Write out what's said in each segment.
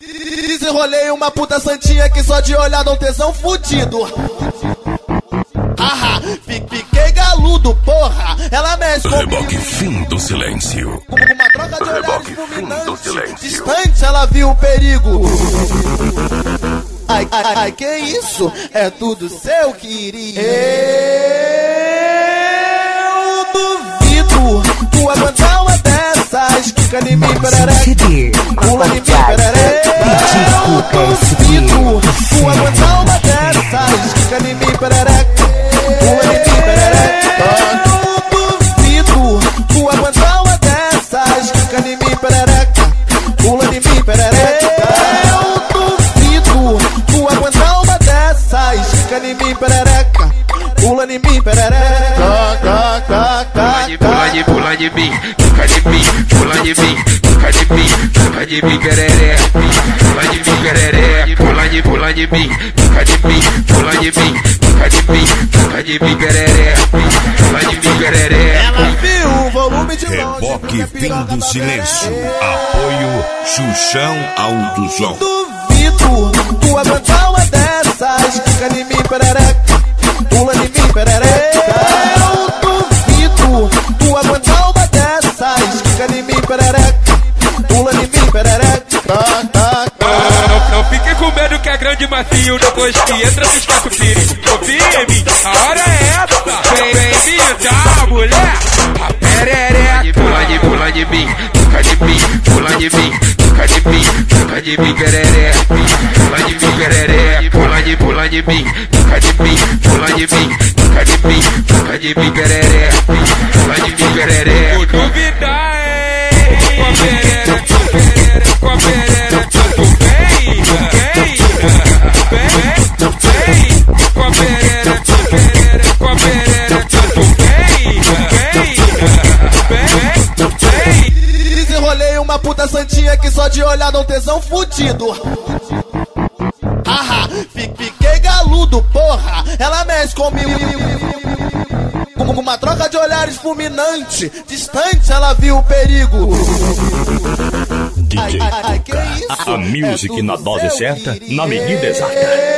Desenrolei uma puta santinha que só de olhar dá um tesão fudido. Haha, fiquei galudo, porra. Ela mexe comigo. Reboque fim do silêncio. Com uma troca de olhares fulminantes. Distante ela viu o perigo. Ai, que isso? É tudo seu, querido. Eu duvido tu aguentar uma dessas. Fica em mim, pereré. Pula em mim, pereré. Eu duvido tu aguentar uma dessas. Fica em mim, pereré. Pula em mim, pereré. Eu duvido tu aguentar uma dessas. Fica em mim, pereré. Pula em mim, pereré. Fica em mim, perereca, pula em mim, perereca. Pula de mim, fica de mim, pula de mim, fica de mim, fica de mim, perereca. Pula de mim, perereca, pula de mim, fica de mim, pula de mim, fica de mim, fica de mim, perereca. Pula de mim, perereca. Ela viu o volume de longe. Reboque fim do silêncio. Apoio Xuxão Autosom. Duvido tu aguentar uma dessas. Fica em mim, perereca, pula em mim, perereca. Eu duvido tu aguentar uma dessas. Fica em mim, perereca, pula em mim, perereca. Não fique com medo que é grande macio. Depois que entra no espaço pires. Confia em mim, a hora é essa. Vem me dar, mulher. A perereca. Pula de mim, fica de mim, pula de mim, fica de mim, fica de mim, perereca. Pula de mim, perereca. Pula de mim, fica de mim, pula de mim, fica de mim, fica de mim, perereca. Pula de mim, perereca. Vou duvidar, com a perereca, com a perereca, tu vem, com a perereca, com a perereca, tu vem. Desenrolei uma puta santinha que só de olhar dá um tesão fudido. Haha, fiquei galudo, porra. Ela mexe comigo. Com uma troca de olhares fulminante. Distante ela viu o perigo. DJ Que isso? a music na dose certa, na medida exata.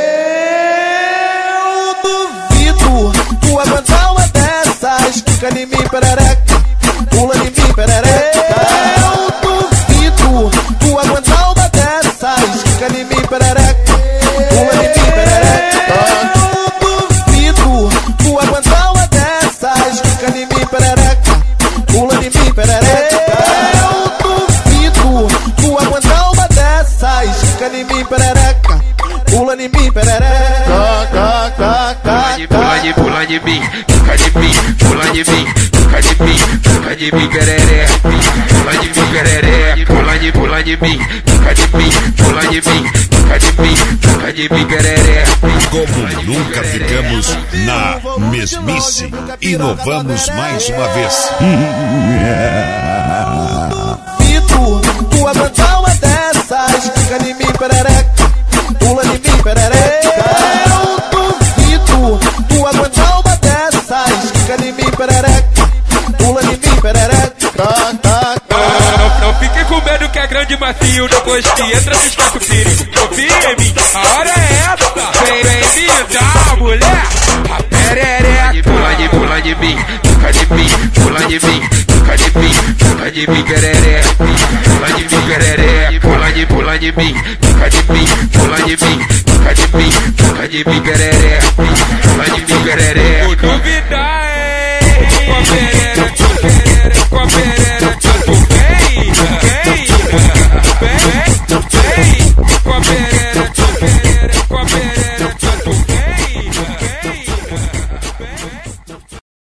Eu duvido tu aguentar uma dessas. Fica em mim, perereca, pula em mim, perereca. Eu duvido tu aguentar uma dessas. Fica em mim, perereca, pula em mim, perereca. Eu duvido tu aguentar uma dessas. Fica em mim, perereca, pula em mim, perereca. Eu duvido tu aguentar uma dessas. Fica em mim, perereca, pula em mim, perereca. Pula de mim, fica de mim, pula de mim, fica de mim, fica de mim, perereca. Pula de mim, perereca. Pula de mim, fica de mim, pula de mim, fica de mim, fica de mim, perereca. Como nunca ficamos na mesmice, inovamos mais uma vez. Tu aguentar uma dessas. Fica em mim, perereca, pula em mim, perereca. Eu duvido tu aguentar uma dessas. Fica em mim, perereca, pula em mim, perereca. Não fique com medo que é grande macio. Depois que entra no espaço pires. Confia em mim, a hora é essa. Vem me dar, mulher. A perereca. Pula de mim, fica de mim, pula de mim, fica de mim, fica de mim, perereca. Pula de mim, perereca. Pula de mim, fica de mim, pula de mim, fica de mim, fica de mim, perereca. Pula de mim, perereca. Vou duvidar, com a perereca, com a perereca, tu vem, com a perereca, com a perereca.